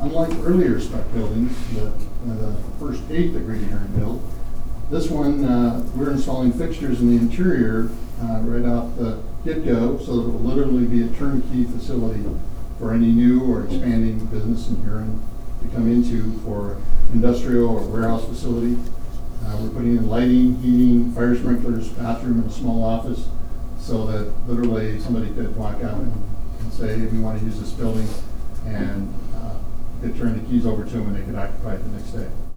unlike earlier spec buildings, the first 8 that Grady Herring built, this one, we're installing fixtures in the interior right off the get-go, so that it will literally be a turnkey facility for any new or expanding business in Huron to come into for industrial or warehouse facility. We're putting in lighting, heating, fire sprinklers, bathroom, and a small office, so that literally somebody could walk out and say, we want to use this building, and could turn the keys over to them and they could occupy it the next day.